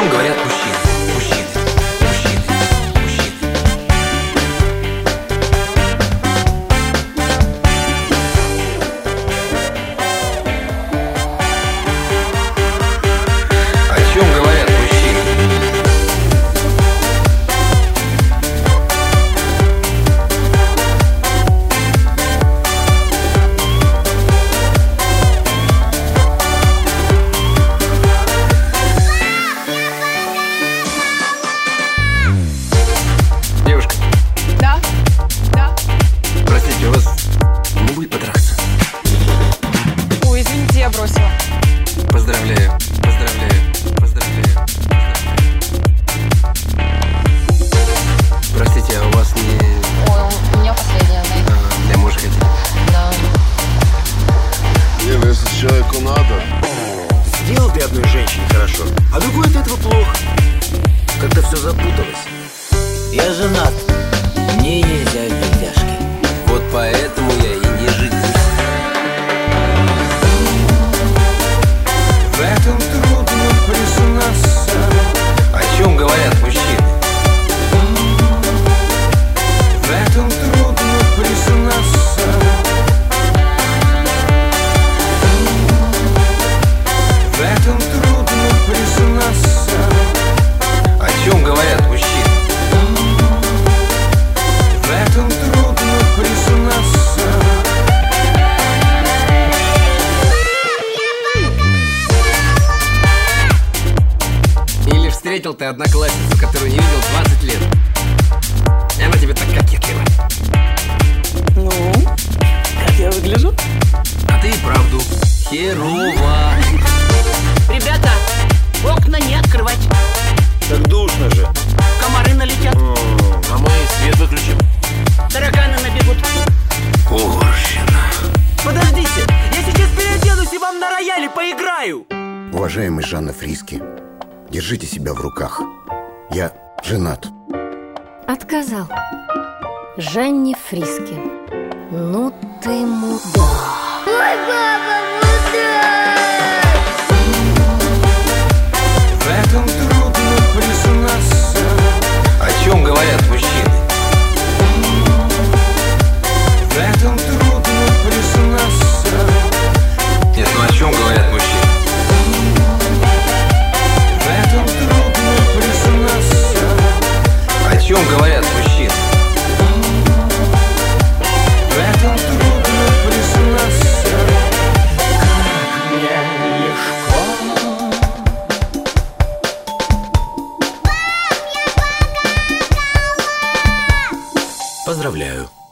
чем говорят мужчины? Мужчины, мужчины, мужчины. О чем говорят мужчины? Девушка, Да, да. простите, у вас не будет потрахаться? Ой, извините, я бросила. Поздравляю, поздравляю, поздравляю. Простите, а у вас не... Ой, у меня последняя, знаете. Для мужа хотите? Да. Не, ну если человеку надо. Сделал ты одной женщине хорошо, а другой от этого плохо. Как-то все запуталось. Я женат, мне нельзя в бедняжки. Вот поэтому я и не женюсь. В этом трудно признаться. О чем говорят мужчины? В этом трудно признаться. В этом трудно признаться. О чем говорят мужчины? В этом трудно признаться. Или встретил ты одноклассницу, которую не видел 20 лет, и она тебе так кокетливо. Ну, как я выгляжу? А ты и правду херова. Ребята, окна не открывать. Так душно же. Комары налетят, А мы свет выключим. тараканы набегут. Уборщина. Подождите, я сейчас переоденусь и вам на рояле поиграю. Уважаемый Жанна Фриски, держите себя в руках. Я женат. Отказал. Жанне Фриски. Ну ты мудак. Ой, папа, мудак! В этом трудно признаться. О чем говорят мужчины? В этом трудно признаться. Нет, ну о чем говорят мужчины? В этом трудно признаться. О чем говорят мужчины? В этом трудно признаться. Как мне легко. Поздравляю.